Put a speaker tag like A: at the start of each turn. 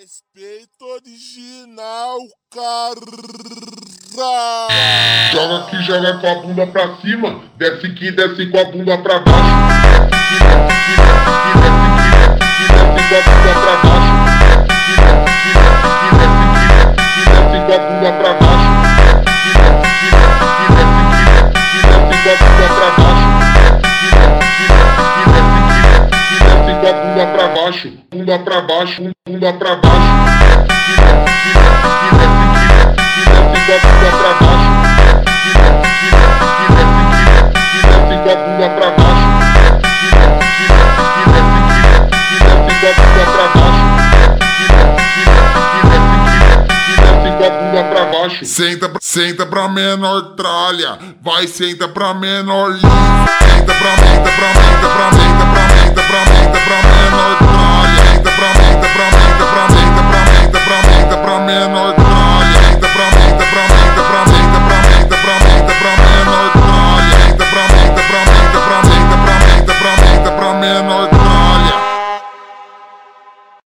A: Respeito original, cara.
B: Joga que joga com a bunda pra cima, desce que desce com a bunda pra baixo. Desce que desce com a bunda pra baixo. Desce com a bunda pra baixo. Desce com a bunda pra baixo. Desce com a bunda pra baixo, bunda pra baixo, bunda pra baixo. Desce com a bunda pra baixo. Desce com a bunda pra baixo. Desce com a bunda pra baixo. Desce com a bunda pra baixo.
C: Senta pra menor tralha, vai senta pra menor liso. Senta pra menor tralha, senta pra